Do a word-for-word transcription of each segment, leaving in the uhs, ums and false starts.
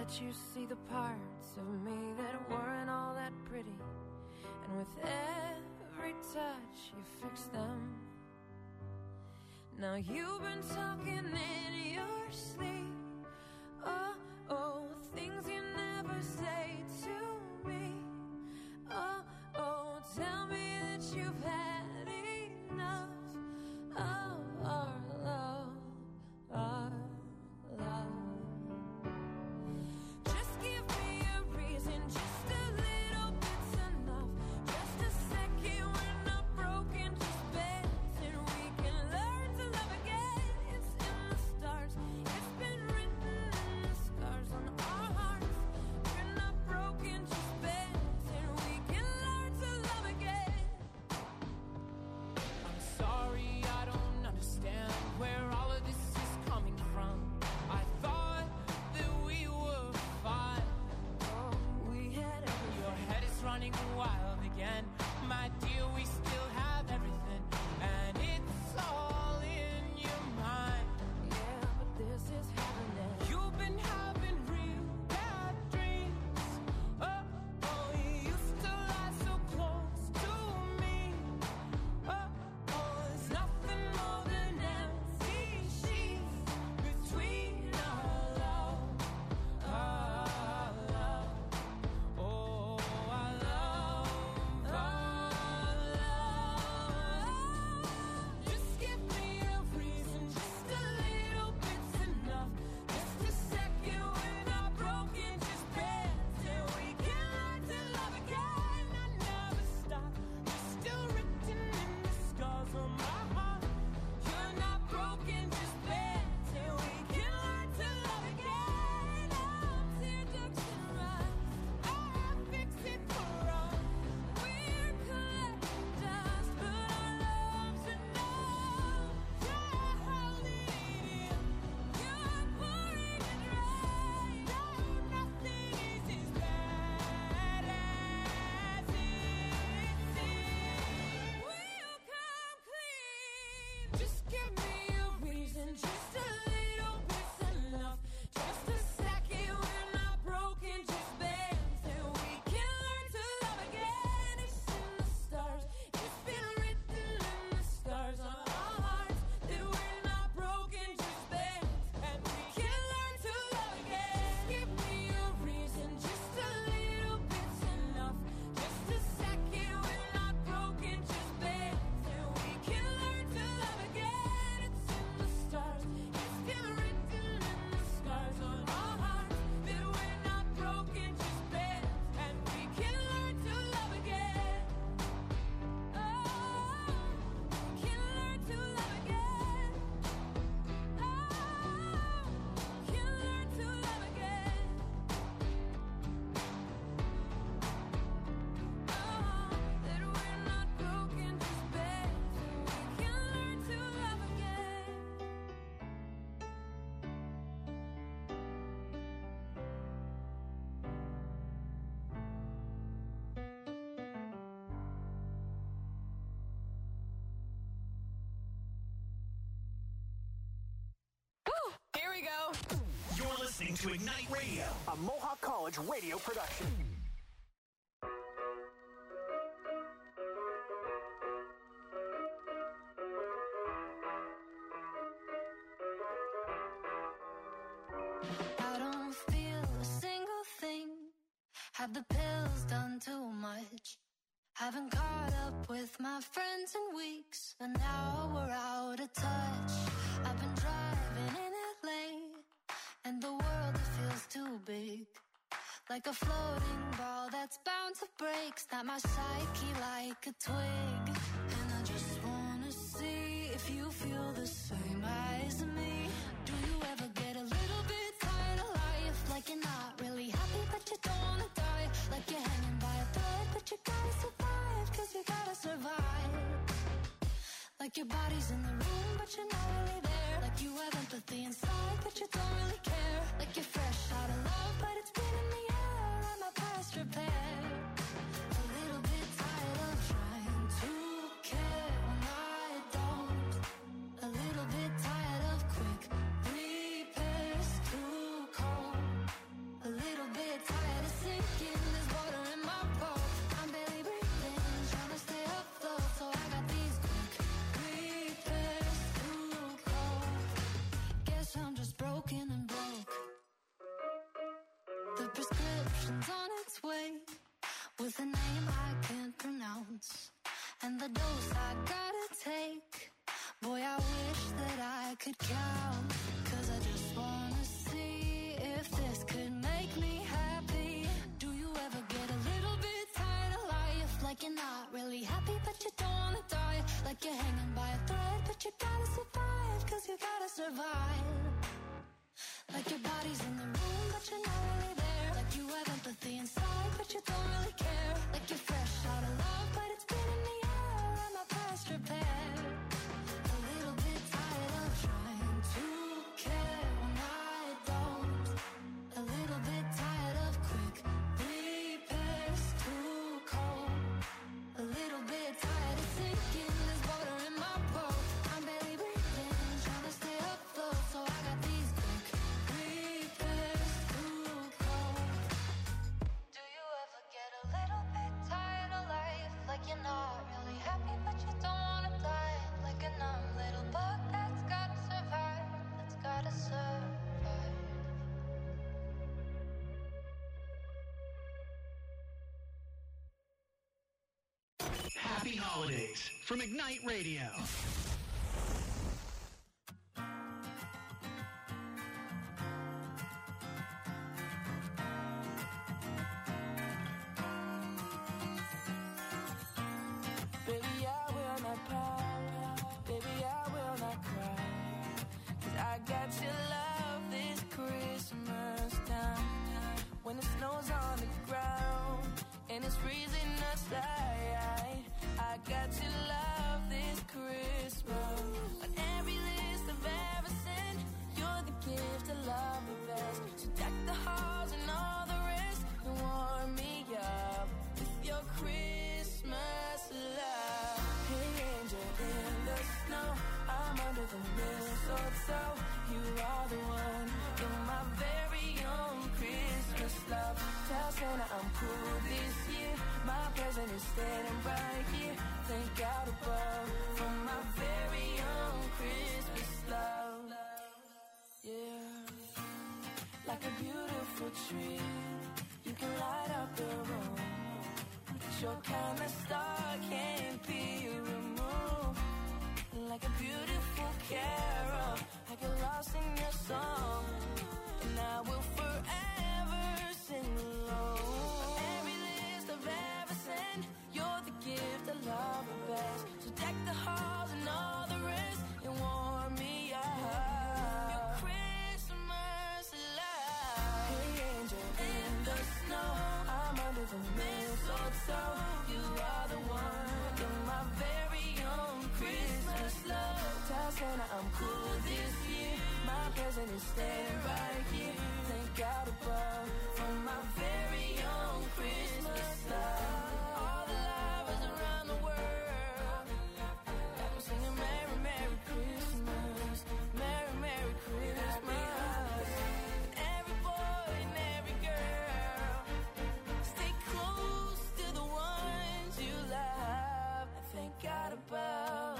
let you see the parts of me that weren't all that pretty. And with every touch, you fix them. Now you've been talking in your sleep. Oh, oh, things you never say to me. Oh, oh, tell me that you've had enough of our love, our love. Just give me a reason, just a little bit's enough. Just a second, we're not broken, just bends, and we can learn to love again. It's in the stars, it's been written in the scars on our hearts. We're not broken, just bends, and we can learn to love again. I'm sorry, I don't understand where all of this is coming from. I thought that we were fine. Oh, we had everything. Your head is running wild again. My dear, we still have everything. And it's all in your mind. Yeah, but this is happening. You've been having real bad dreams. Oh, oh, you used to lie so close to me. Oh, oh, there's nothing more than empty sheets between our love, our love. Oh, our love, our love. Just give me a reason, just a little bit's enough. Just a second, we're not broken, just bends, and we can learn to love again. I never stop, you're still written in the scars on my heart. You're not broken, just bends, and we can learn to love again. I'm tear ducts and rust, I fix it for us. We're collecting dust, but our love's enough. You're holding it in, you're pouring it right. No, nothing is as bad as it seems. We'll come clean. Just give me a reason, just a little bit's enough. Just a second, we're not broken, just bends, and we can learn to love again. It's in the stars, it's been written in the scars on our hearts that we're not broken, just bends, and we can learn to love again. Just give me a reason, just a little bit's enough. Just a second, we're not broken, just bends, and we can learn to love again. It's in the stars, it's been written in the scars on our hearts that we're not broken, just bends, and we can learn to love again. Oh, we can learn to love again. Oh, we can learn to love again. Oh, that we're not broken, just bends, and we can learn to love again. Here we go. You're listening to Ignite Radio. A Mohawk College radio production. I don't feel a single thing. Have the pills done too much? Haven't caught up with my friends in weeks, and now we're out of touch. I've been driving in L A, and the world it feels too big. Like a floating ball that's bound to break. Snap my psyche like a twig. And I just wanna see if you feel the same as me. Do you ever get a little bit tired of life? Like you're not really happy but you don't wanna die. Like you're hanging by a thread but you gotta survive, cause you gotta survive. Like your body's in the room but you're not really there. Like you have empathy inside but you don't really care. Like you're fresh out of love but it's been in the air. I'm a past repair. A little bit tired of trying to care when I don't. A little bit tired of quick prescription's on its way with a name I can't pronounce, and the dose I gotta take. Boy, I wish that I could count, 'cause I just wanna see if this could make me happy. Do you ever get a little bit tired of life? Like you're not really happy, but you don't wanna die. Like you're hanging by a thread, but you gotta survive, 'cause you gotta survive. Like your body's in the room, but you're not really there. Like you have empathy inside, but you don't really care. Like you're fresh out of love, but it's been in the air. I'm not past repair. A little bit tired of trying to care when I don't. A little bit tired of quick repairs, too cold. A little bit tired of sinking. There's water in my boat. I'm barely breathing, trying to stay afloat. So I got these quick repairs, too cold. Do you ever get a little bit tired of life? Like you're not really happy, but you don't wanna die. Like a numb little bug that's gotta survive. That's gotta survive. Happy holidays from Ignite Radio. Baby, I will not pout. Baby, I will not cry. 'Cause I got your love this Christmas time. When the snow's on the ground and it's freezing outside, I got your love this Christmas. On every list I've ever sent, you're the gift I love the best. So deck the halls and all the rest and warm me up with your Christmas love. Hey, angel in the snow, I'm under the mistletoe. You are the one, you're my very own Christmas love. Tell Santa I'm cool this year. My present is standing right here. Thank God above for my very own Christmas love. Yeah, like a beautiful tree, you can light up the room. Your kind of star can't be removed. Like a beautiful carol, I get lost in your song, and I will forever sing along. Every list I've ever sent, you're the gift I love the best. So deck the halls and all the rest and warm me up. Your Christmas love. Hey, angel in the snow, I'm under the mistletoe. You are the one, you're my very own Christmas love. Tell Santa I'm cool this year. My present is standing right here. Thank God above for my very own Christmas love. All the lovers around the world, got me singing Merry, Merry Christmas. Merry, Merry Christmas. Every boy and every girl, stay close to the ones you love. And thank God above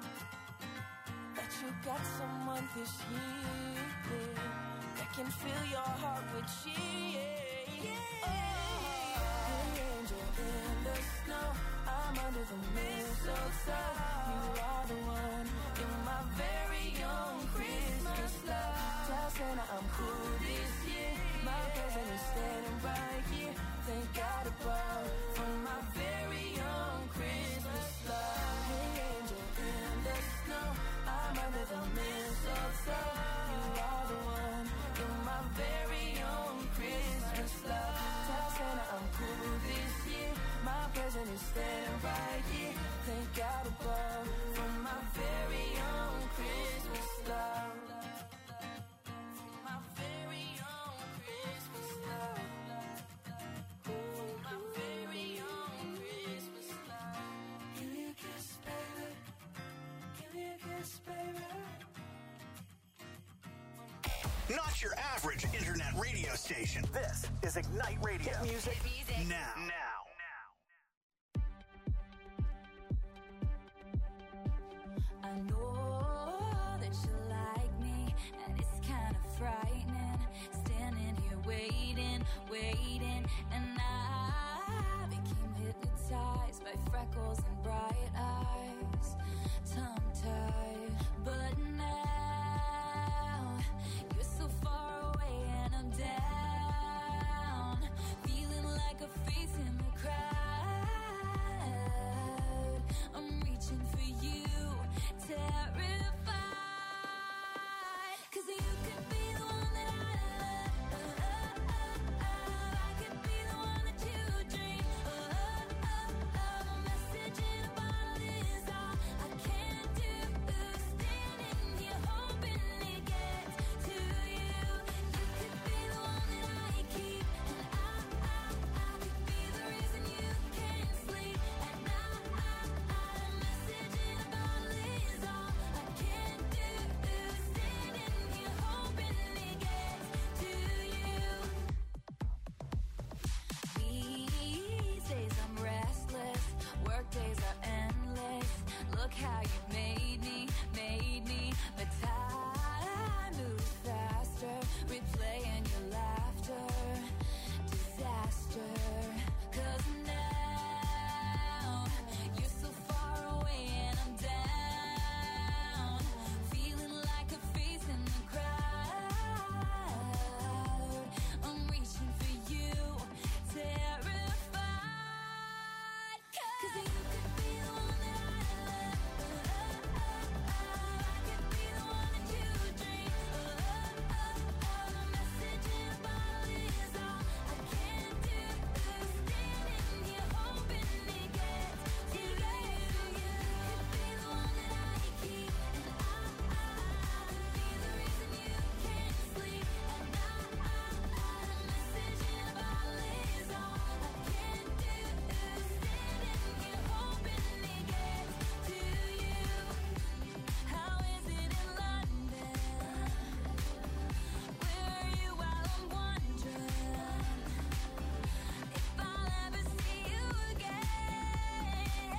that you got someone this year that can fill your heart with cheer. Oh, hey, angel in the snow, I'm under the mistletoe. You are the one, you're my very own Christmas love. Tell Santa I'm cool this year. My present is standing right here. Thank God above for my very own Christmas love. Hey, angel in the snow, I'm under the mistletoe. You are the one, you're my very own Christmas love. Tell Santa I'm cool this year. My present is standing right here. Thank God above for my very own Christmas love. For my very own Christmas love. For my very own Christmas love. Give me a kiss, baby. Give me a kiss, baby. Not your average internet radio station. This is Ignite Radio. Hit music. music. Now. Now. I know that you like me, and it's kind of frightening. Standing here waiting, waiting. bright eyes, tongue-tied. But now you're so far away and I'm down, feeling like a face in the crowd. I'm reaching for you, terrified, 'cause you could be the one that I love. I could be the one that you dream. A message in a bottle is all I can do. Standing here hoping it gets to you. You could be the one that I keep, and I, I, I could be the reason you can't sleep at night. A message in a bottle is all I can do. Standing here hoping it gets to you. These days I'm restless, work days are endless. Look how you made me, made me. But time moves faster, replaying your laughter. Disaster, 'cause now you're so far away and I'm down, feeling like a face in the crowd. I'm reaching for you, terrified, 'cause you could be the one that I love. I could be the one that you dream. A message in a bottle is all I can do. Standing here hoping it gets to you. You could be the one that I keep, and I, I could be the reason you can't sleep at night. A message in a bottle is all I can do. Standing here hoping it gets to you. How is it in London? Where are you while I'm wondering if I'll ever see you again?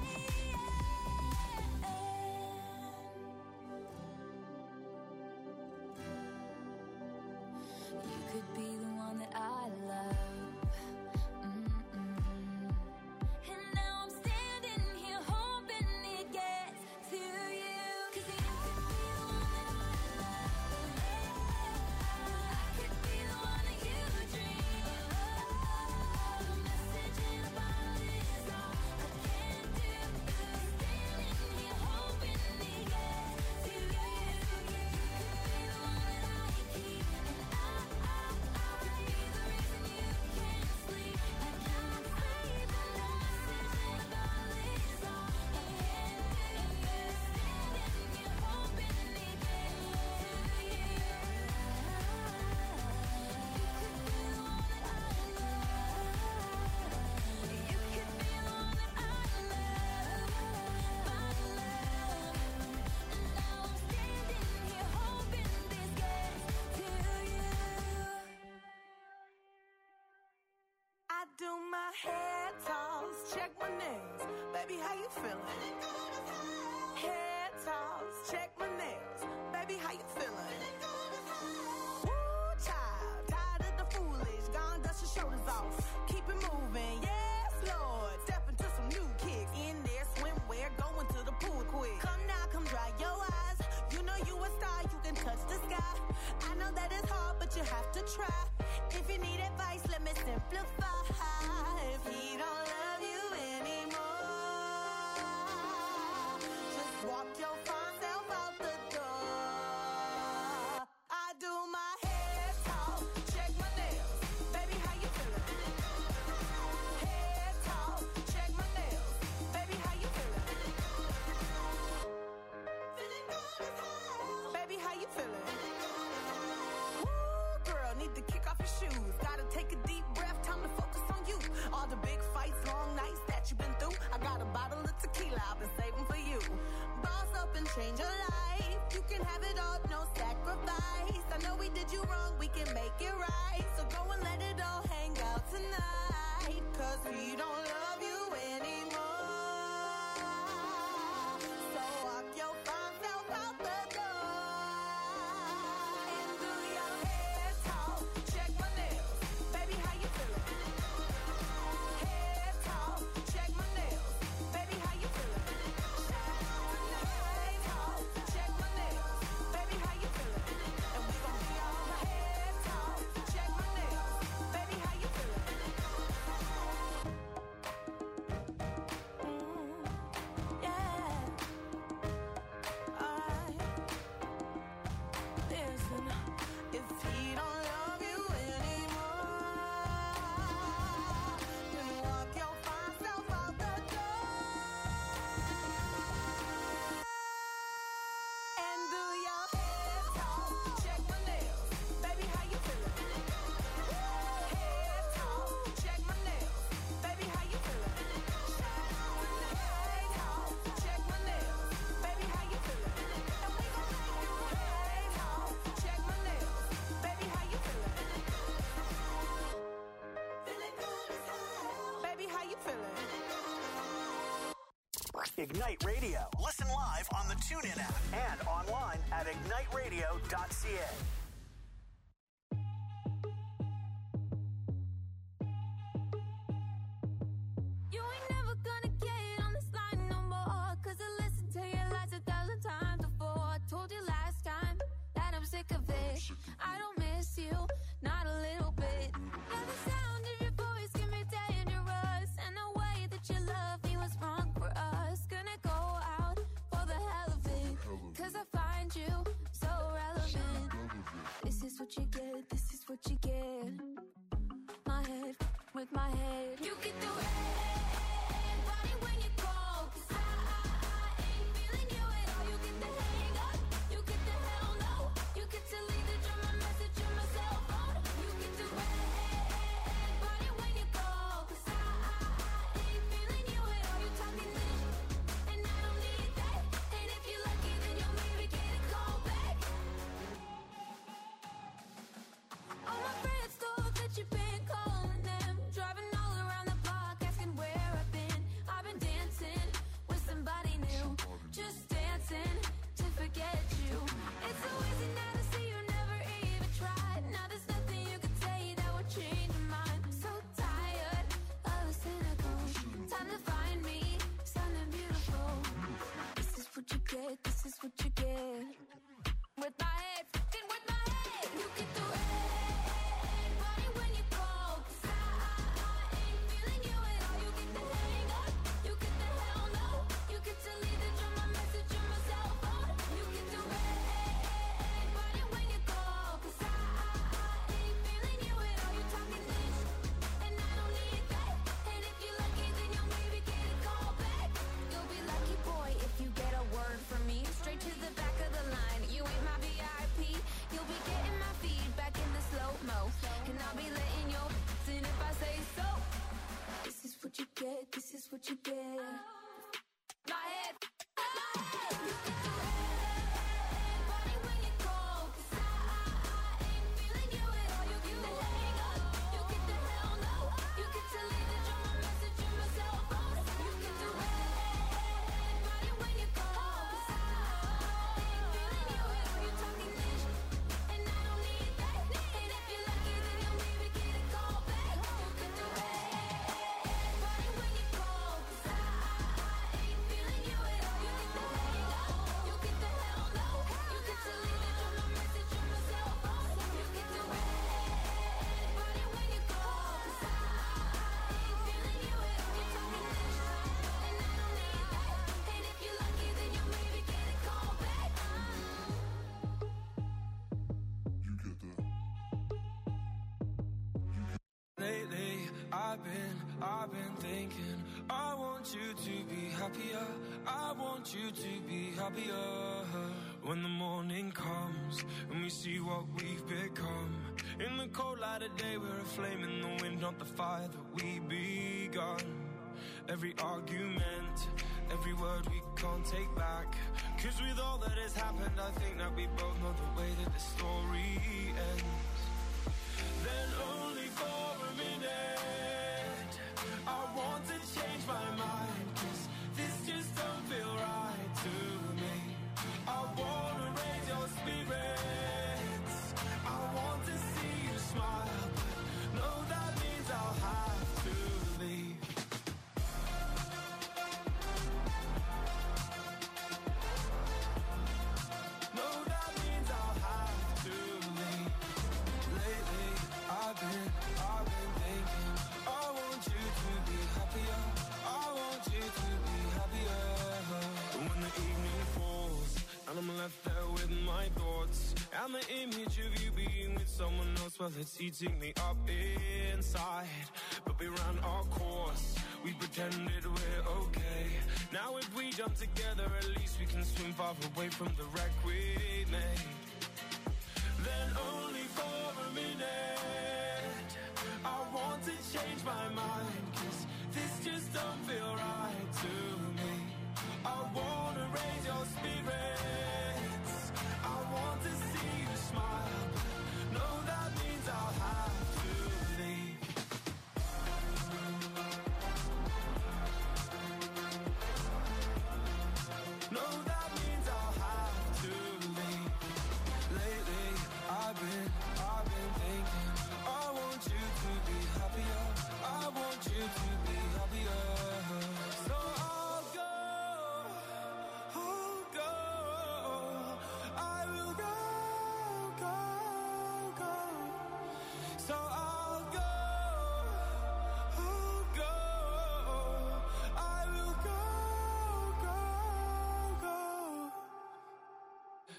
You could be the one that I love. Mm-mm. And now I'm standing here hoping it gets to you. 'Cause you could be the one that I love. I could be the one that you dream. A message in a bottle is all I can do. Standing here hoping it gets to you. You could be the one that I keep, and I, I, I could be the reason you can't sleep. I can't sleep, and a message in a bottle is all I can do. Standing here hoping it gets to you. You could be the one that I love. You could be the one that I love. My love. And now I'm standing here hoping this gets to you. I do my hair toss, check my nails. Baby, how you feeling? Hair toss, check my nails. Baby, how you feeling? Woo, child, tired of the foolish. Gone, dust your shoulders off. Keep it moving, yes, Lord. Step into some new kicks. In there, swimwear, going to the pool quick. Come now, come dry your eyes. You know you a star, you can touch the sky. I know that it's hard, but you have to try. If you need advice, let me simplify. If he don't love you anymore, just walk your fine self out the door. I do my hair talk, check my nails. Baby, how you feeling? Hair talk, check my nails. Baby, how you feeling? Feeling good as hell. Baby, how you feeling? Woo, girl, need to kick off your shoes. Gotta take a deep breath, time to focus on you. All the big fights, long nights that you've been through. I got a bottle of tequila I've been saving for you. Boss up and change your life. You can have it all, no sacrifice. I know we did you wrong, we can make it right. So go and let it all hang out tonight. 'Cause he don't love you anymore. So walk your fine self out the door. And do your hair talk, check my nails. Baby, how you feeling? Hair talk, check my nails. Baby, how you Ignite Radio. Listen live on the TuneIn app And online at ignite radio dot c a. You ain't never gonna get on this line no more. Cause I listened to your lies a thousand times before. I told you last time that I'm sick of it. I don't miss you, not a little bit. Yeah, the sound of your voice can be dangerous. And the way that you love me was wrong for us. Gonna go out for the hell of it. Cause I find you so relevant. This is what you get, this is what you get. My head with my head. You get the red body when you call. Cause I, I, I ain't feeling you at all. You get the hang up, you get the hell no. You get to leave the drum, my message on my cell phone. You get the red body when you call. Cause I, I, I ain't feeling you at all. You talking this, and I don't need that. And if you're lucky, then you'll maybe get a call back. All my friends thought that you've been calling them, driving all around the block, asking where I've been. I've been dancing with somebody new, just dancing to forget you. It's so easy now to see you never even tried. Now there's nothing you can say that would change your mind. I'm so tired of the cynical. Time to find me something beautiful. This is what you get, this is what you get. With my head, fucking with my head. You get the red body when you call. Cause I, I, I ain't feeling you at all. You get the hang up, you get the hell no. You get to leave the drum, my message on my cell phone. You get the red body when you call. Cause I, I, I ain't feeling you at all. You talking this, and I don't need that. And if you're lucky, then you'll maybe get a call back. You'll be lucky, boy, if you get a word from me. Straight to the back of the line. You ain't my V I P. You'll be getting my feedback in the slow-mo. And I'll be letting your in if I say so. This is what you get, this is what you get. My head, my head. You get the red body when you call. Cause I, I, I ain't feeling you at all. You get the hang up, you get the hell no. You get to leave the drum, my message on my cell phone. You get the red body when you call. Cause I, I ain't feeling you at all. You talking this, and I don't need that. And if you're lucky, then you'll maybe get a call back. You get the red body when you call. Cause I, I ain't feeling you at all. You get the hang up, you get the hell no. You get to leave the drum, my message on my cell phone. You get the red body when you call. Cause I, I ain't feeling you at all. You talking this, and I don't need that. And if you're lucky, then you'll maybe get a call back. Lately, I've been, I've been thinking, I want you to be happier, I want you to be happier. When the morning comes, and we see what we've become. In the cold light of day, we're a flame in the wind, not the fire that we begun. Every argument, every word we can't take back. Cause with all that has happened, I think that we both know the way that the story ends. Then only for a minute I want to change my mind. Cause this just don't feel right to me. I wanna raise your spirits, I want to see you smile. But no, that means I'll have to leave. No, that means I'll have to leave. Lately, I've been, I've been thinking, I want you to be happier, I want you to be happier. And when the evening falls, and I'm left there with my thoughts, and the image of you being with someone else, well, it's eating me up inside. But we ran our course, we pretended we're okay. Now if we jump together, at least we can swim far away from the wreck we made. Then only for a minute I want to change my mind. Cause this just don't feel right to me. I wanna raise your spirits, I want to see you smile. But no, that means I'll have to leave.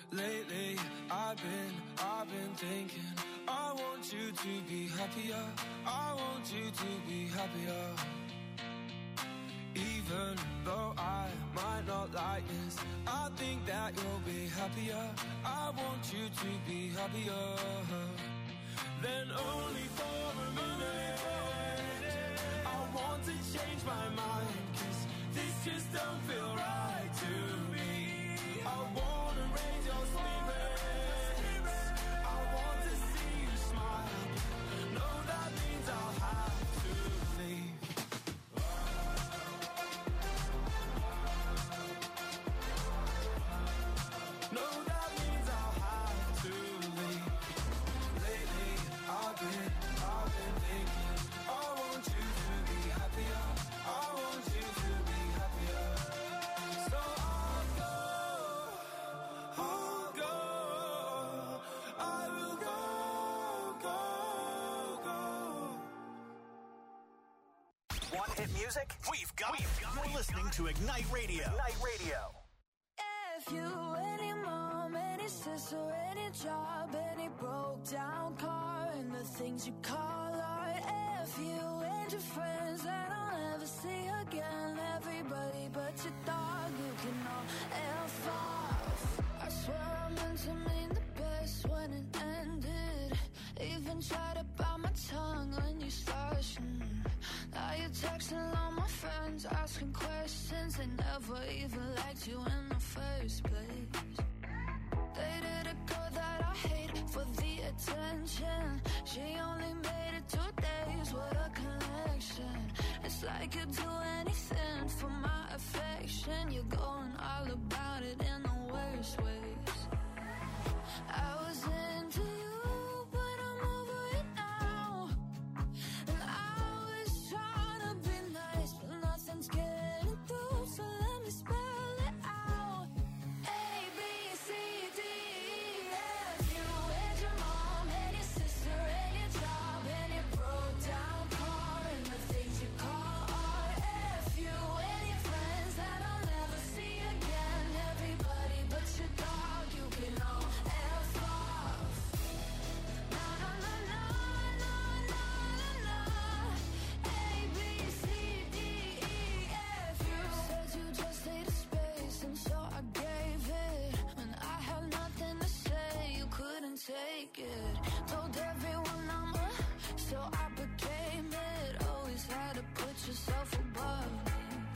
Lately, I've been, I've been thinking, I want you to be happier, I want you to be happier. Even though I might not like this, I think that you'll be happier, I want you to be happier. Then only for a minute, I want to change my mind, 'cause this just don't feel right to me. I wanna raise your spirits, I want to see you smile. No, that means I'll have to leave. No, that means I'll have to leave. Lately, I've been, I've been thinking, I want you to be happier, I want you to be happier. So I'll go, I'll go, I will go, go, go. One hit music? We've got, we've got You're listening to Ignite Radio. Ignite Radio. If you, any mom, any sister, any job, any broke down car, and the things you call art. If you and your friends that I'll never see again, everybody but your dog, you can all F off. I swear I meant to mean the best when it ended. Even tried to bite my tongue when you started. Mm. Now you're texting all my friends, asking questions. They never even liked you in the first place. Dated a girl that I hate for the attention. She only made it two days, what a connection. It's like you'd do anything for my affection. You're going all about it in the worst ways. I was into you, but I'm over it now. And I was trying to be nice, but nothing's getting through, so let me spell it out. A, B, C, D, E, F. You and your mom, and your sister, and your job, and your broke down car, and the things you call art. F. You and your friends that I'll never see again. Everybody but your dog, you can all F off. Na na na na na na na na. A, B, C, D, E, F. You said you just needed space, and so I gave it. When I had nothing to say, you couldn't take it. Told everyone I'm a, so I became it. Always had to put yourself above me.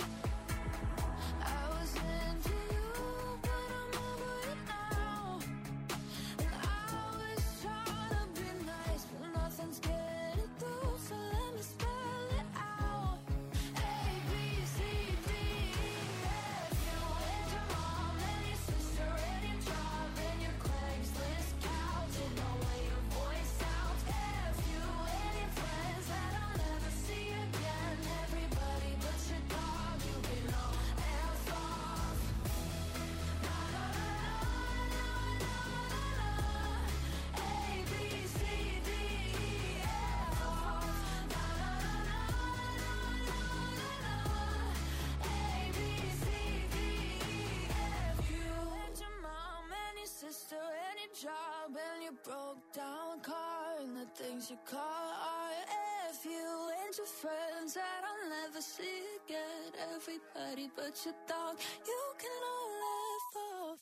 I was into you, but I'm over it now. And I was trying to be nice, but nothing's getting through, so let me spell it out. A, B, C, D, E, F. You and your mom, and your sister, and your job, and your Craigslist couch, and the way your voice sounds. F. You and your friends that I'll never see again. Everybody but your dog, you can all F off. Na na na na na na na. A, B, C, D, E, F off. Na na na na na na na. A, B, C, D, E, F. You and your mom, and your sister, and your job, and your broke down car, and the things you call art. F. You and your friends that I'll never see again. Everybody but your dog, you can all F off.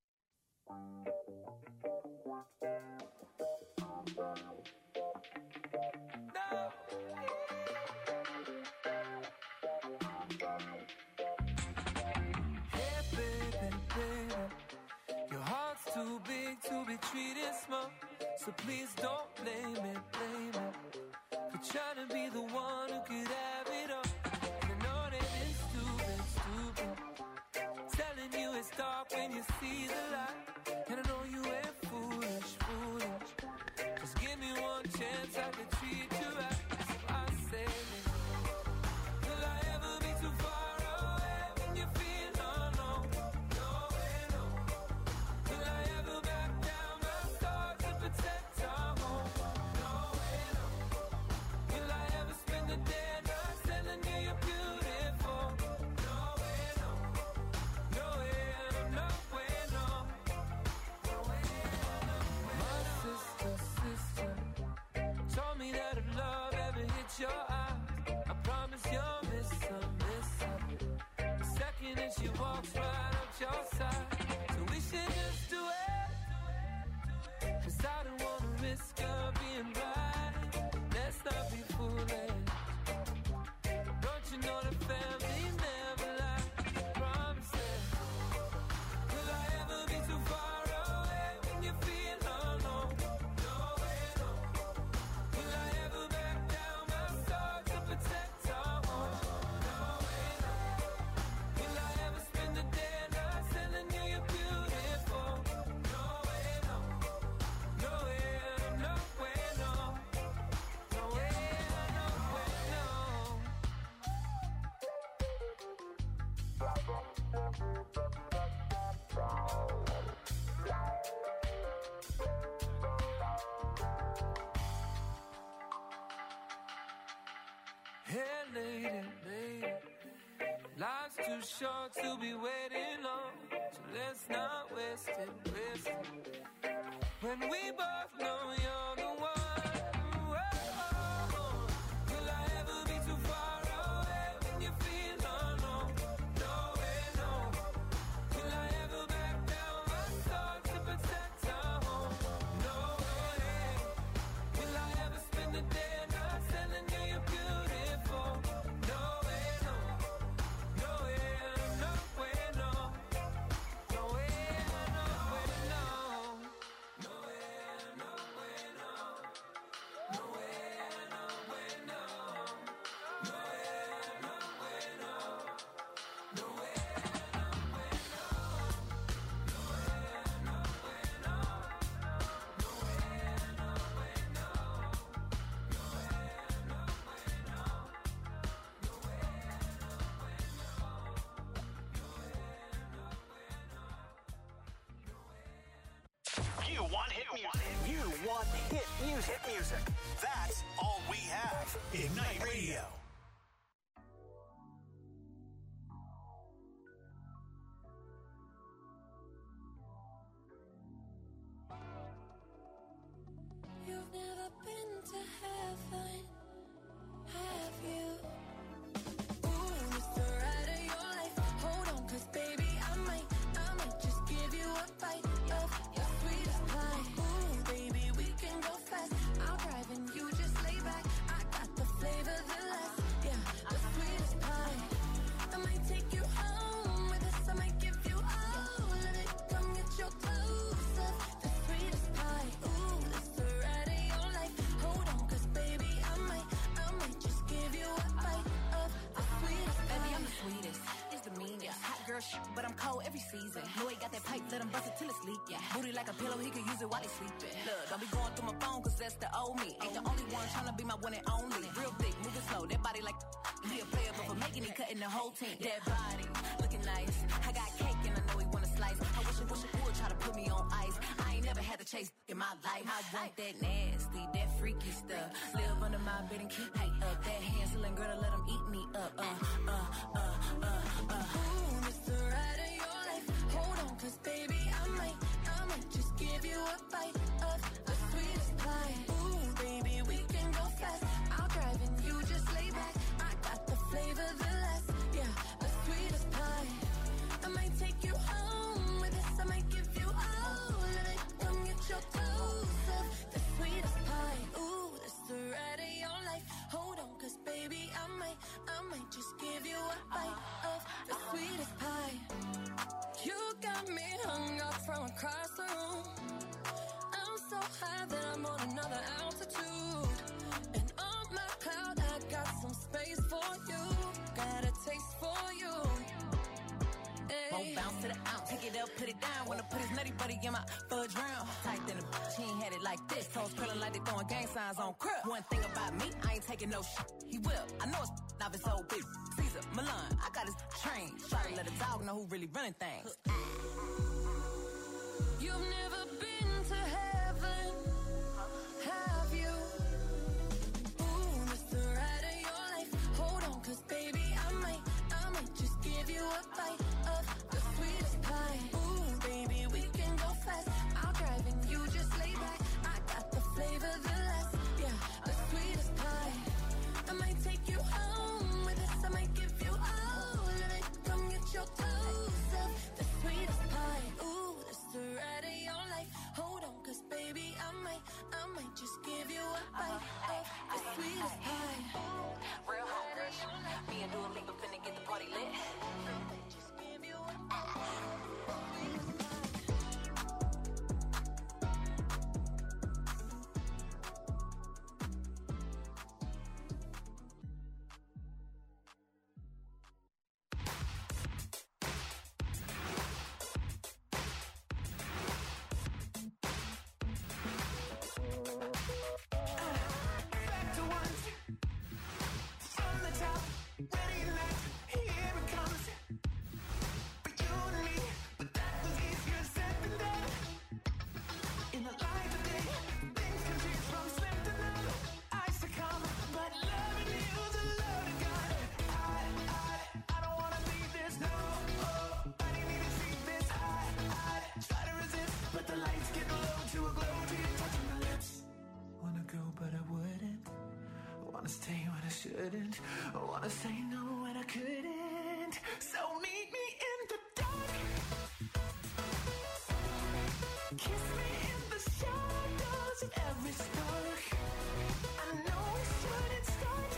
Hey, baby, baby, your heart's too big to be treated small, so please don't blame it, blame it for trying to be the one who could have it all. And I know that it's stupid, stupid, telling you it's dark when you see the light. And I know you ain't foolish, foolish. Just give me one chance, I could treat you right. So I say, will I ever be too far away when you feel alone? No way, no. Will I ever back down my thoughts to protect our home? No way, no. Will I ever spend the day not telling you you're beautiful? No way, no. No way, no, no way, no. your eyes, I promise you'll miss her, miss her. The second that she walks right up your side. So we should just do it, 'cause I don't wanna risk her being right. Let's not be foolish. Don't you know the family never lies? Promise it. Will I ever be too far away when you feel alone? No way, no. Will I ever back down my soul to protect our home? No way, no. Will I ever spend the day not telling you you're beautiful? No way, no. No way, no way, no. No way, no way, no. Hey, lady, lady, life's too short to be waiting on, so let's not waste it, waste it. When we both know you're the one. Whoa. Will I ever be too far away when you feel alone? No way, no. Will I ever back down my soul to protect our home? No way. Will I ever spend the day not telling you you're beautiful? No way, no. No way, no way, no. No way, no way, no. No way, no way, no. No way, no way, no. No way, no way, no. No way, no way, no. No way, no way, no. No way, no way, no. No way, no way, no. No way, You want hit music. You want hit music. Hit music. That's all we have. Ignite Radio. You've never been to heaven, have you? Ooh, it's the ride of your life. Hold on, 'cause baby, I might, I might just give you a bite of your sweetest pie. Ooh, baby, we can go fast. I'll drive and you just lay back. I got the flavor, the last, yeah, the sweetest pie. I might take you home with us. I might give you all of it. Come get your clothes up, the sweetest pie. Ooh, it's the ride of your life. Hold on, 'cause baby, I might, I might just give you a bite of the sweetest pie. Baby, I'm the sweetest. It's the meanest. Hot girl shit, but I'm cold every season. Know he got that pipe, let him bust it till it's leak. Yeah. Booty like a pillow, he could use it while he's sleeping. Look, don't be going through my phone, 'cause that's the old me. Ain't the only one tryna be my one and only. Real thick, moving slow, that body like he a player, but for making it, cutting the whole team. That body, looking nice. I got cake and I know he wanna slice. I wish I wish I would try to put me on ice. I ain't never had to chase in my life. I want that nasty, that freaky stuff. Live under my bed and keep me up. That handling girl to let him eat me up. Uh, uh, uh, uh, uh. Ooh, it's the ride of your life. Hold on, 'cause baby, I might, I might just give you a bite of the sweetest pie. Ooh, baby, we can go fast. I'll drive and you just lay back. I got the flavor, the last, yeah, the sweetest pie. I might take you home with us. I might give you all of it. Come get your clothes up, the sweetest pie. Ooh, it's the ride of your life. Hold on, 'cause baby, I might, I might just give you a bite of the sweetest pie. You got me hung up from across the room. I'm so high that I'm on another altitude. And on my cloud, I got some space for you. Got a taste for you. Won't bounce to the ounce. Pick it up, put it down. Wanna put his nutty buddy in my fudge round. Tight than a bitch, he ain't had it like this. Toes curling like they throwing gang signs on crib. One thing about me, I ain't taking no shit. He will. I know it's off his old bitch. Caesar, Milan, I got his train. Try to let a dog know who really running things. You've never been to heaven, have you? Ooh, it's the ride of your life. Hold on, 'cause baby, I might, I might just give you a bite of the sweetest pie. Ooh, baby, we can go fast. I'll drive and you just lay back. I got the flavor, the last, yeah, the sweetest pie. I might just give you a bite of the sweetest pie. Real hot girl shit. Me and Dua Lipa finna get the party lit. Just give you a bite of the sweetest pie. Shouldn't. I wanna say no when I couldn't. So meet me in the dark. Kiss me in the shadows of every spark. I know we shouldn't start,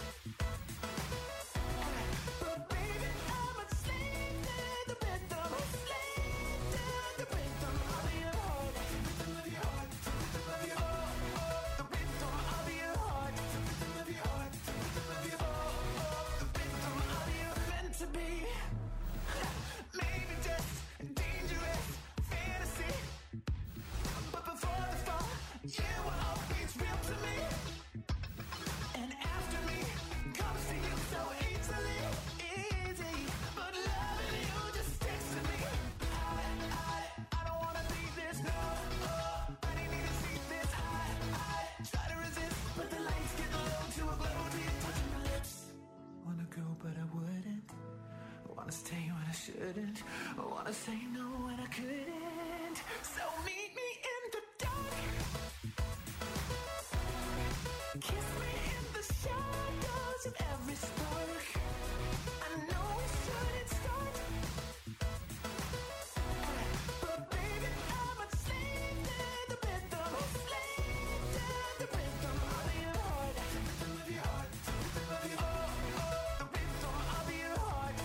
but baby I'm a slave to the rhythm, a slave to the rhythm of your heart, the rhythm of your heart, the rhythm of your heart, the rhythm of your heart, the rhythm of your heart. To be maybe just dangerous fantasy, but before the fall, you were always real to me, and after me comes to you so easily, easy. But loving you just sticks to me. I, I, I don't wanna be this, no. Oh, I didn't need to see this. I, I try to resist, but the lights get low to a glow to you touching my lips. Wanna go, but I wouldn't. Wanna stay when I shouldn't. I wanna say no when I couldn't. So meet me in the dark. Kiss me in the shadows of every spark. I know we shouldn't start, but baby I'm a slave to the rhythm, a slave to the rhythm of your heart, the rhythm of your heart, the rhythm of your heart, the rhythm of your heart.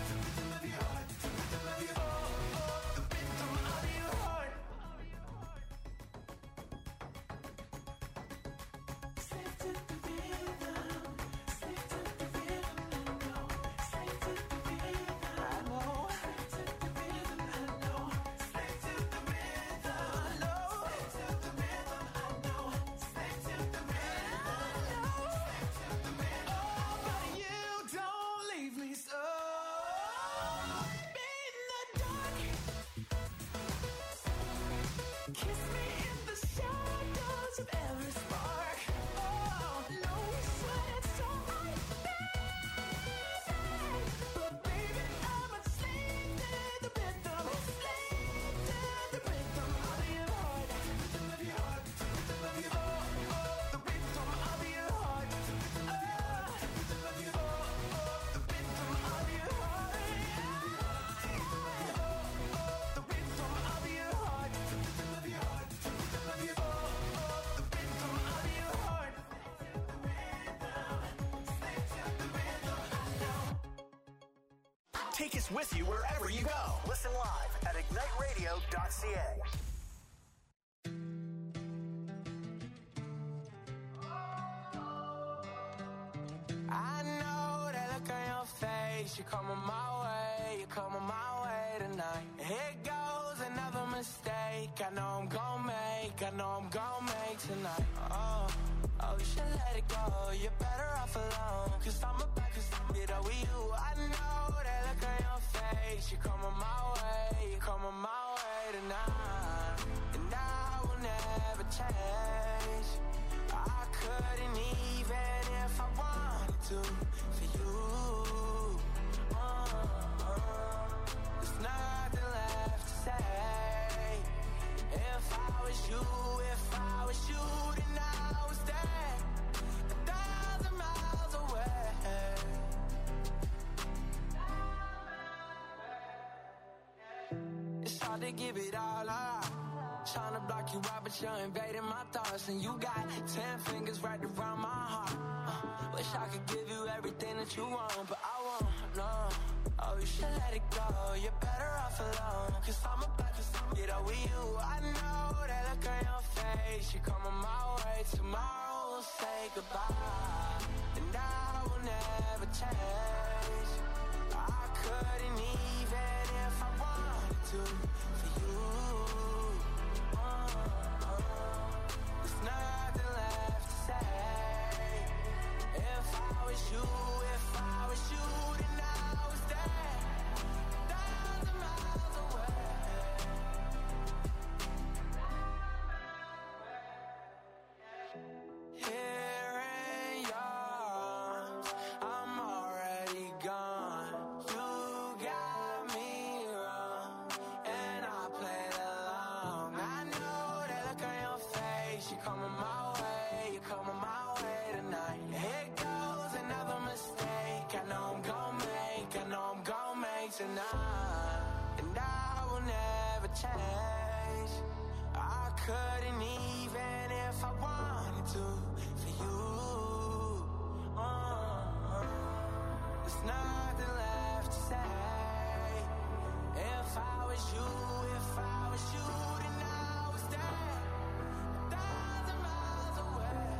Take us with you wherever you go. Listen live at ignite radio dot c a. I know that look on your face. You're coming my way, you're coming my way tonight. Here goes another mistake. I know I'm gonna make, I know I'm gonna make tonight. Oh, oh, you should let it go. You're better off alone. Cause I'm about to get over you. I know that look on your face. You're coming my way, you're coming my way tonight. And I will never change. I couldn't even if I wanted to for you. Uh, uh, there's nothing left to say. If I was you, if I was you, then I was there, a thousand miles away. It's hard to give it all up. Tryna block you out, but you're invading my thoughts. And you got ten fingers right around my heart. uh, Wish I could give you everything that you want, but I won't, no. Oh, you should let it go, you're better off alone. Cause I'm about to get over you. I know that look on your face. You're coming my way, tomorrow we'll say goodbye. And I will never change. I couldn't even if I wanted to. For you, uh, uh, there's nothing left to say. If I was you, if I was you, then I was there, thousand miles away. Here in your arms, I'm already gone. You got me wrong, and I played along. I know that look on your face. You're coming my way, you're coming my way tonight. Here goes another mistake. I know I'm gon' make, I know I'm gon' make tonight. And I will never change. I couldn't even if I wanted to. For you, uh, uh, there's nothing left to say. If I was you, if I was you, then I was there, a thousand miles away.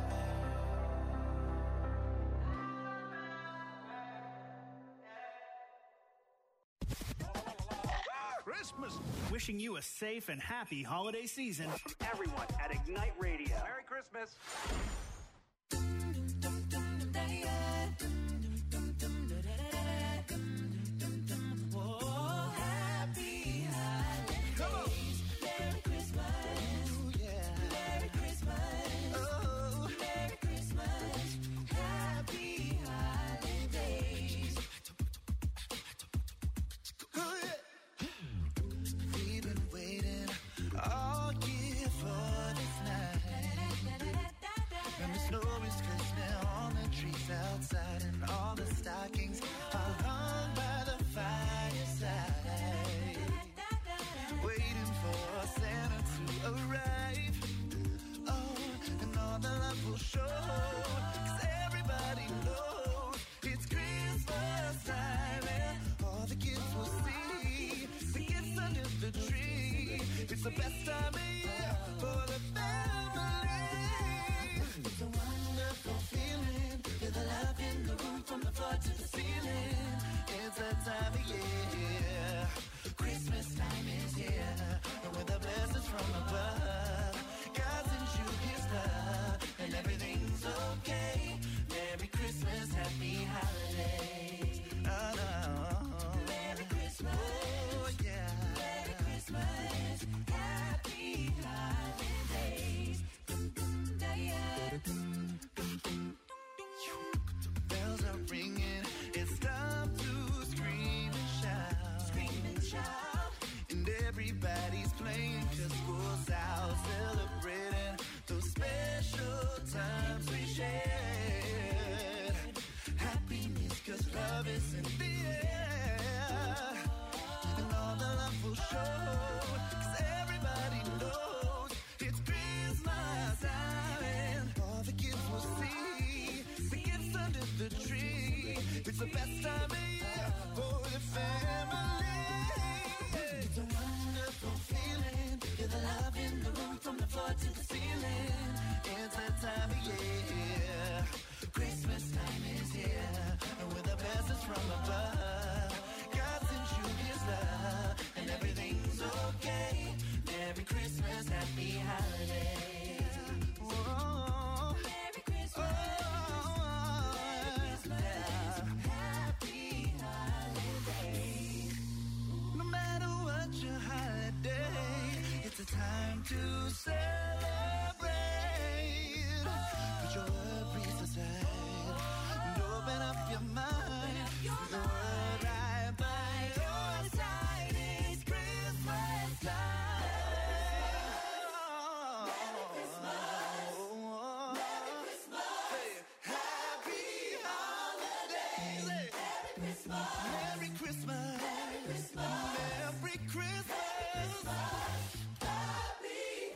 Christmas. Wishing you a safe and happy holiday season. From everyone at Ignite Radio. Merry Christmas. We've been waiting all year for this night. And the snow is glistening on the trees outside, and all the stockings are hung by the fireside, waiting for Santa to arrive. Oh, and all the love will show, 'cause everybody knows it's Christmas time, and all the kids will see the gifts under the tree. It's the best time of year for the family. It's a wonderful feeling. Feel the love in the room from the floor to the ceiling. It's that time of year. Christmas time is here. And with the blessings from above, God sends you his love, and everything's okay. Merry Christmas, happy holidays. Oh, no. Merry Christmas. Oh, yeah. Merry Christmas, happy holidays. Bells are ringing, it's time to scream and shout. Scream and shout. And everybody's playing 'cause school's out, celebrating those special times we shared. Happiness 'cause love is in the air. And all the love will show, 'cause everybody knows it's Christmas time, and all the kids will see the gifts under the tree. It's the best time of year for the family. It's a wonderful feeling. Feel the love in the room from the floor to the ceiling. It's that time of year. Christmas time is here, and with the blessings from above, God sends you his love, and everything's okay. Merry Christmas, happy holidays. Whoa. Merry Christmas. Oh, Merry Christmas, happy holidays. No matter what your holiday, it's a time to celebrate. Put your worries aside and open up your mind. The word right by your side is Christmas time. Merry Christmas. Merry Christmas. Hey, happy holidays. Merry Christmas. Merry Christmas. Merry Christmas. Merry Christmas. Happy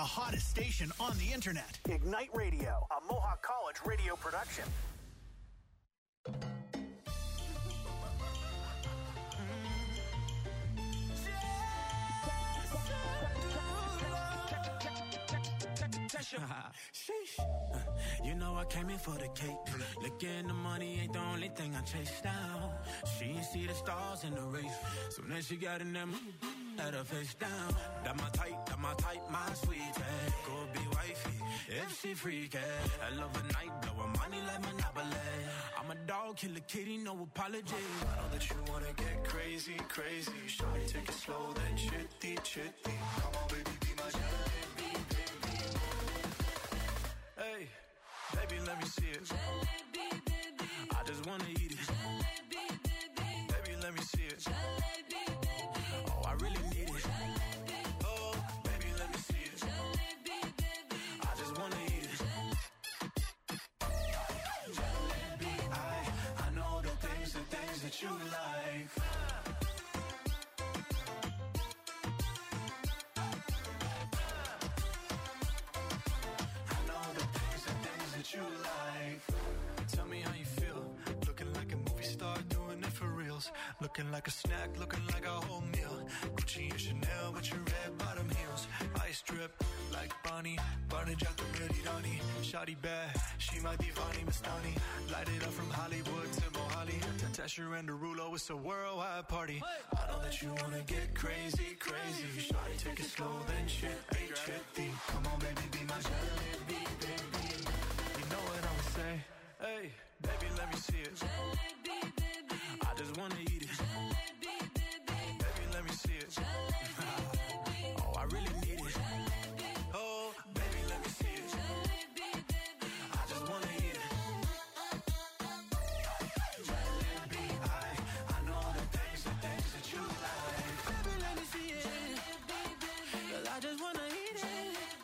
hottest station on the internet. Ignite Radio, a Mohawk College radio production. Sheesh. You know I came in for the cake. Looking the money ain't the only thing I chase down. She ain't see the stars in the race. Soon as she got in them, had her face down. That my type, that my type, my sweetie. Go be wifey, if she freaky. I love a night, blowin' money like Monopoly. I'm a dog, kill a kitty, no apology. I know that you wanna get crazy, crazy. Shawty, take it slow, then chitty, chitty. Come on, baby, be my jalebi, baby. Hey, baby, let me see it. Jalebi, baby. I just wanna eat it. Jalebi, baby. Baby, let me see it. Jalebi, baby. Oh, I really need it. Jalebi. Oh, baby, let me see it. Jalebi, baby. I just wanna eat it. Jalebi, I, I know the things, the things that you like. You like. Tell me how you feel. Looking like a movie star, doing it for reals. Looking like a snack, looking like a whole meal. Gucci and Chanel with your red bottom heels. Ice drip like Bonnie. Barney Jack the pretty Donnie. Shawty bad, she my divani Mastani. Light it up from Hollywood to Mohali. Tesher and Derulo, it's a worldwide party. I know that you wanna get crazy, crazy. Shawty, take it slow, then chitty, chitty. Come on, baby, be my jalebi, baby. Know what I'ma say? Hey, baby, let me see it. Jalebi, baby. I just wanna eat it. Jalebi, baby. Baby, let me see it. Jalebi. Oh, I really need it. Oh, baby, let me see it. Jalebi, baby. I just wanna eat it. Jalebi, I, I know the things, the things that you like. Baby, let me see it. Jalebi, baby. 'Cause I just wanna eat it.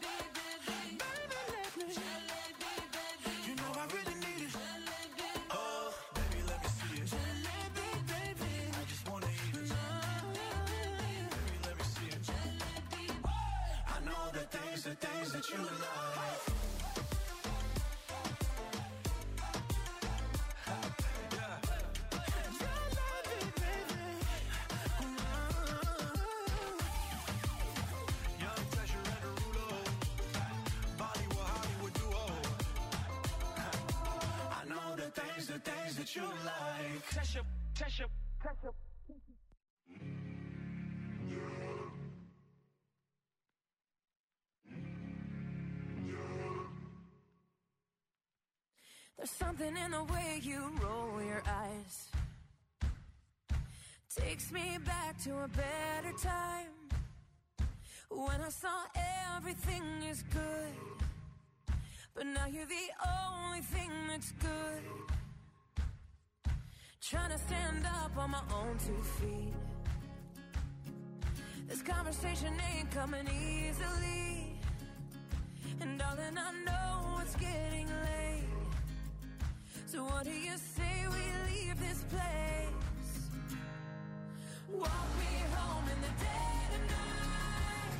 The things that you like. Young Tesher and Derulo, Bollywood Hollywood duo. I know the things, the things that you like. Tesher, Tesher, Tesher. There's something in the way you roll your eyes. Takes me back to a better time, when I saw everything is good. But now you're the only thing that's good. Trying to stand up on my own two feet. This conversation ain't coming easily. And darling, I know it's getting late. So what do you say we leave this place? Walk me home in the dead of night.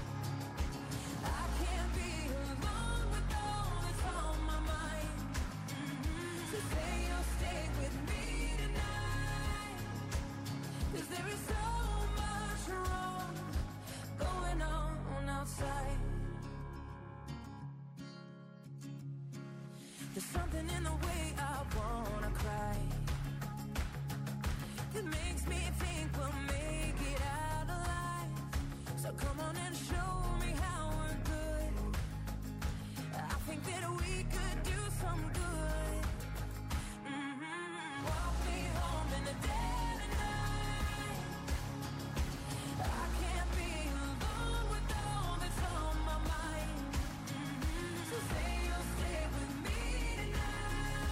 I can't be alone with all that's on my mind. Mm-hmm. So say you'll stay with me tonight. 'Cause there is so much wrong going on outside. There's something in the way I wanna cry that makes me think we'll make it out alive. So come on and show me how we're good. I think that we could do some good. Mm-hmm. Walk me home in the dead of night. I can't be alone with all that's on my mind. Mm-hmm. So say you'll stay with me tonight.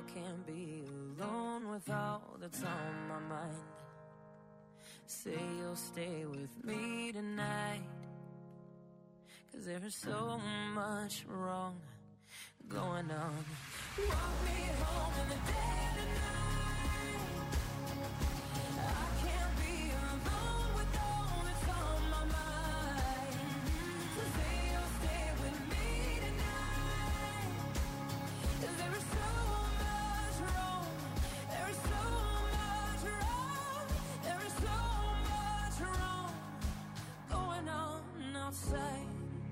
can't be alone with all that's on my mind. Say you'll stay with me tonight, 'cause there is so much wrong going on. Walk me home in the dead of night. I can't be alone with all that's on my mind. So say you'll stay with me tonight, 'cause there is so much wrong. There is so much wrong. There is so much wrong going on outside.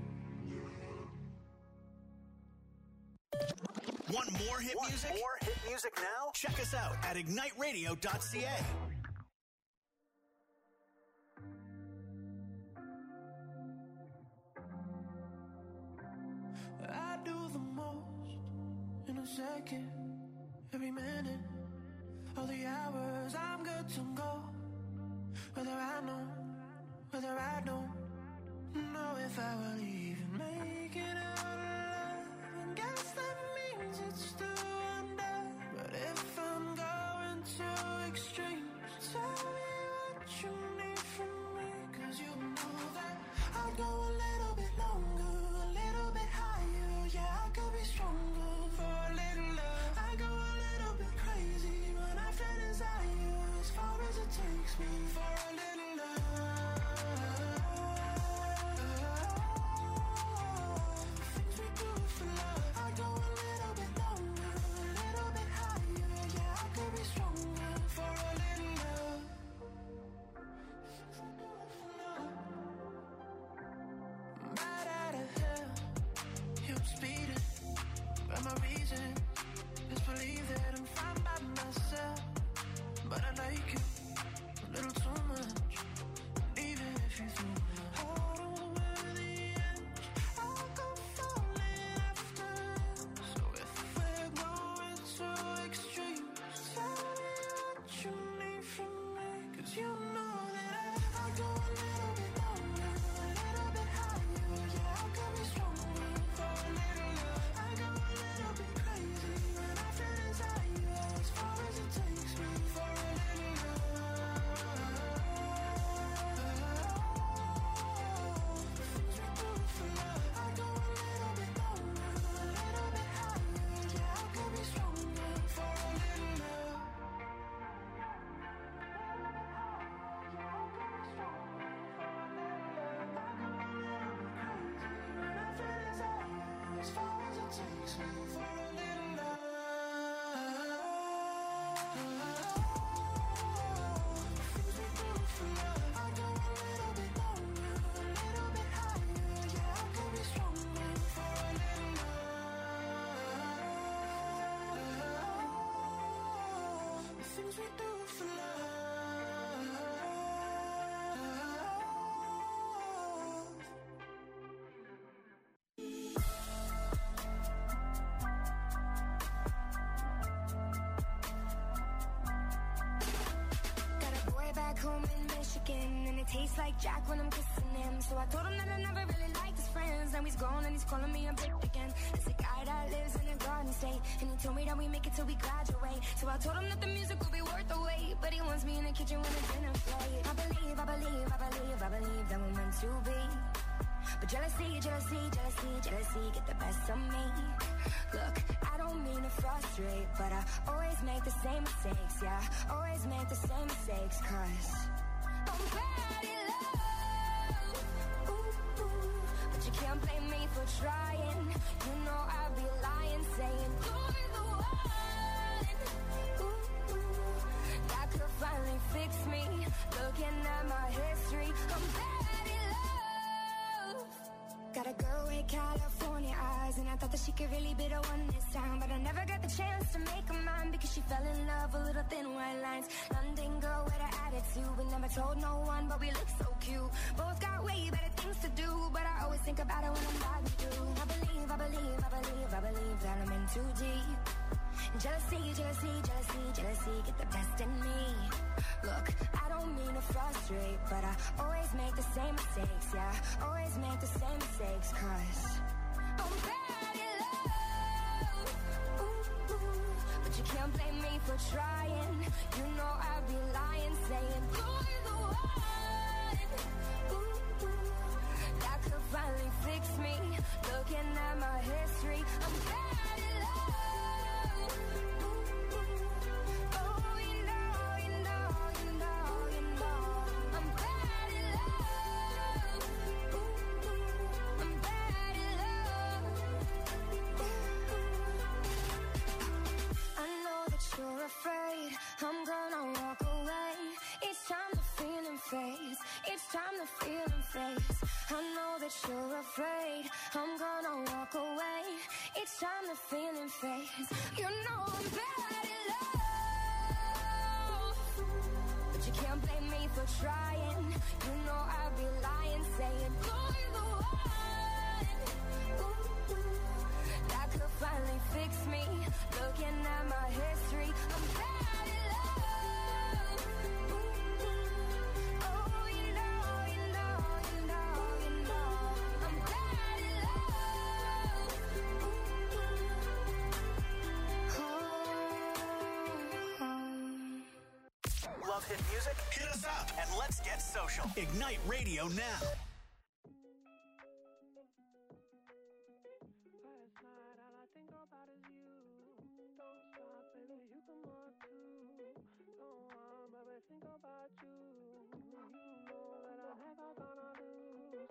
Want more hit Want music? more hit music now? Check us out at ignite radio dot c a. I do the most in a second, every minute, all the hours I'm good to go. Whether I know, whether I don't know if I will even make it out alive. And guess that means it's still under. But if I'm going to extremes, tell me what you need from me. 'Cause you know that I'd go a little bit longer, a little bit higher. Yeah, I could be stronger for a little love. I go a little bit crazy when I feel desire, as far as it takes me for a little love. Things we do for love. I go a little bit longer, a little bit higher. Yeah, I could be stronger for a little love. Right out of hell, you speeding by my reason. Just believe that I'm fine by myself, but I like you a little too much. Even if you threw my heart over the edge, I'll go falling after. So if we're going to extremes, tell me what you need from me. 'Cause you know that I go a little bit longer, a little bit higher. Yeah, I could be stronger for a little love. I go a little bit crazy when I feel desire, as far as it takes me for a little love. Things we do for love. I go a little bit longer, a little bit higher. Yeah, I could be stronger for a little love. As far as it takes me for a little love. Things we do for love. I go a little bit longer, a little bit higher. Yeah, I could be stronger for a little love. The things we do for love. Got a boy back home in Michigan, and it tastes like Jack when I'm kissing him. So I told him that I never really liked his friends. Now he's gone and he's calling me a bitch again. It's a guy that lives in a garden state, and he told me that we make it till we graduate. So I told him that the music will be worth the wait, but he wants me in the kitchen when the dinner plate. I believe, I believe, I believe, I believe that we're meant to be. But jealousy, jealousy, jealousy, jealousy get the best of me. Look, I don't mean to frustrate, but I always make the same mistakes, yeah. Always make the same mistakes, 'cause I'm bad in love. Ooh, ooh. But you can't blame me for trying. You know I'd be lying, saying you're the one. Ooh, ooh. That could finally fix me. Looking at my history, I'm bad in love. Got a girl with California eyes, and I thought that she could really be the one this time. But I never got the chance to make her mine, because she fell in love with little thin white lines. London girl with an attitude, we never told no one, but we look so cute. Both got way better things to do, but I always think about it when I'm riding through. I believe, I believe, I believe, I believe that I'm in too deep. Jealousy, jealousy, jealousy, jealousy get the best in me. Look, I don't mean to frustrate, but I always make the same mistakes, yeah. Always make the same mistakes, 'cause I'm bad in love. ooh, ooh. But you can't blame me for trying. You know I'd be lying, saying you're the one. Ooh, ooh. That could finally fix me. Looking at my history, I'm bad at love. Ooh, ooh. Oh, you know, you know, you know, you know, I'm bad at love. Ooh, ooh. I'm bad at love. Ooh, ooh. I know that you're afraid I'm gonna walk away. Each time the feeling fades, each time the feeling fades. I know that you're afraid I'm gonna walk away. Each time the feeling fades, you know I'm bad at love. But you can't blame me for trying. You know I'd be lying, saying you're the one. Ooh, ooh. That could finally fix me. Looking at my history, I'm bad at love. Ooh, ooh. Oh, you know, you know, you know, you know, I'm bad at love. Ooh, ooh. Oh, oh. Love hit music? Hit us up. And let's get social. Ignite Radio now. Last night, all I think about is you. Don't stop, baby, you come on too. Don't want, baby, think about you. You know that I'm never gonna lose.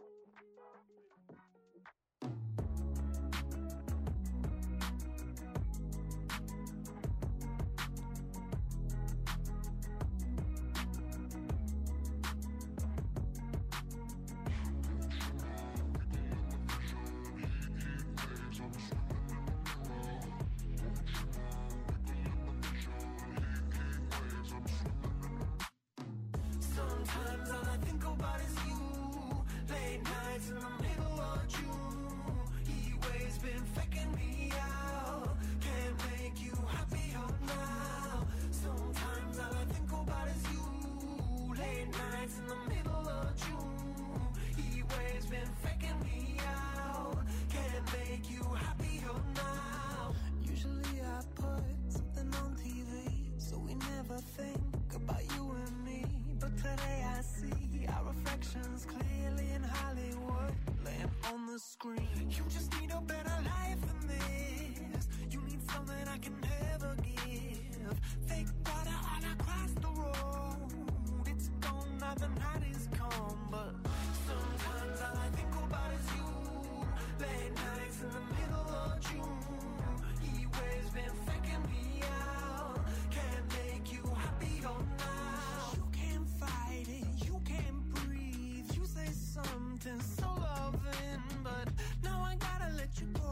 Sometimes all I think about is you. Late nights in the middle of June. He waves been faking me out. Can't make you happier now. Sometimes all I think about is you. Late nights in the middle of June. He waves been faking me out. Can't make you happier now. Usually I put something on T V, so we never think about you and me. But today I see our reflections clearly in Hollywood, laying on the screen. You just need a better life than this. You need something I can never give. Fake water all across the road. It's gone now, the night is come. But sometimes all I think about is you. Late nights in the middle of June. He waves been faking me out. Can't make you happier now. You can't fight it, you can't breathe. You say something so loving, but now I gotta let you go.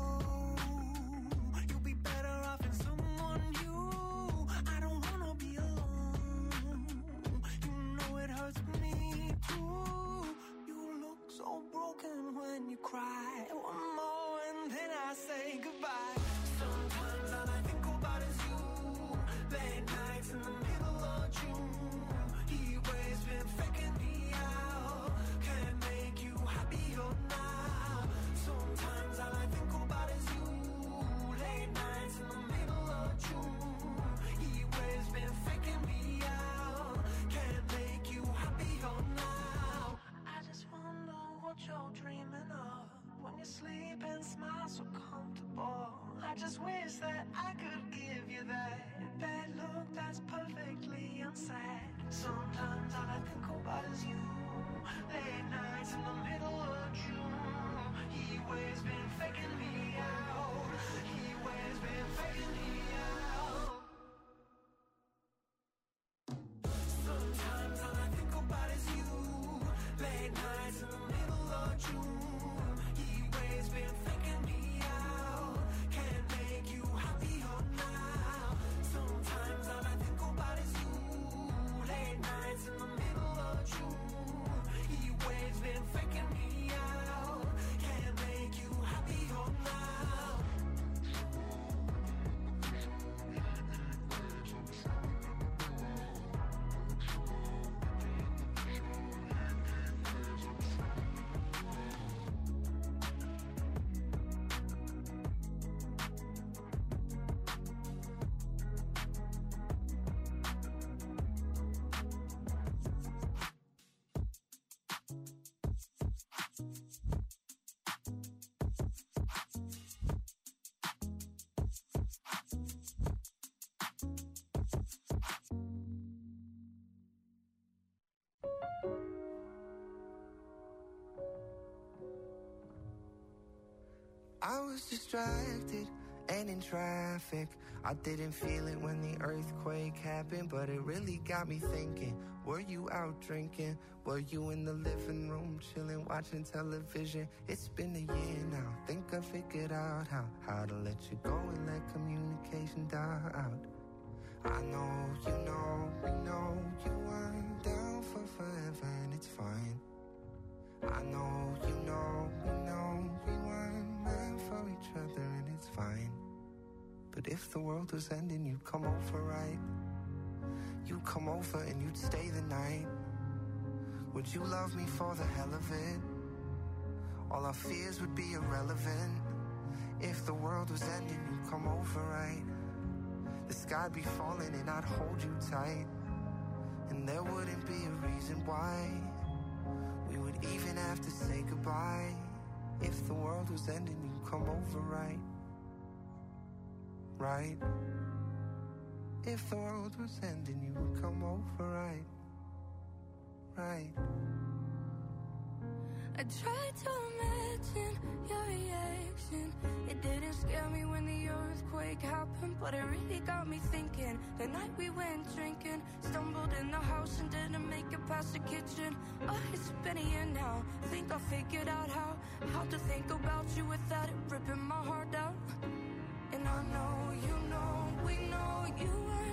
You'll be better off in someone new. I don't wanna be alone. You know it hurts me too. You look so broken when you cry. One more and then I say goodbye. Sometimes all I think about is you. Late nights in the middle of June. He waves been faking me out. Can't make you happier now. Sometimes all I think about is you. Late nights in the middle of June. He waves been faking me out. Can't make you happier now. I just wonder what you're dreaming of when you sleep and smile so comfortable. I just wish that I could give you that bad look that's perfectly unsaid. Sometimes all I think about is you. Late nights in the middle of June. He waves been faking me out. He waves been faking me out. Sometimes all I think about is you. Late nights in the middle of June. He waves been faking me out. Can't make you happier now. Sometimes all I think about is you. Late nights in the middle of June. He waves been faking me out. Can't make you happier now. I was distracted and in traffic. I didn't feel it when the earthquake happened, but it really got me thinking. Were you out drinking? Were you in the living room chilling, watching television? It's been a year now. Think I figured out how how to let you go and let communication die out. I know, you know, we know you weren't down for forever, and it's fine. I know, you know, we know we weren't meant for each other, and it's fine. But if the world was ending, you'd come over, right? You'd come over and you'd stay the night. Would you love me for the hell of it? All our fears would be irrelevant. If the world was ending, you'd come over, right? The sky'd be falling and I'd hold you tight. And there wouldn't be a reason why we would even have to say goodbye. If the world was ending, you'd come over, right? Right? If the world was ending, you would come over, right? Right? I tried to imagine your reaction. It didn't scare me when the earthquake happened, but it really got me thinking. The night we went drinking, stumbled in the house and didn't make it past the kitchen. Oh, it's been a year now. Think I figured out how How to think about you without it ripping my heart out. And I know, you know, we know you were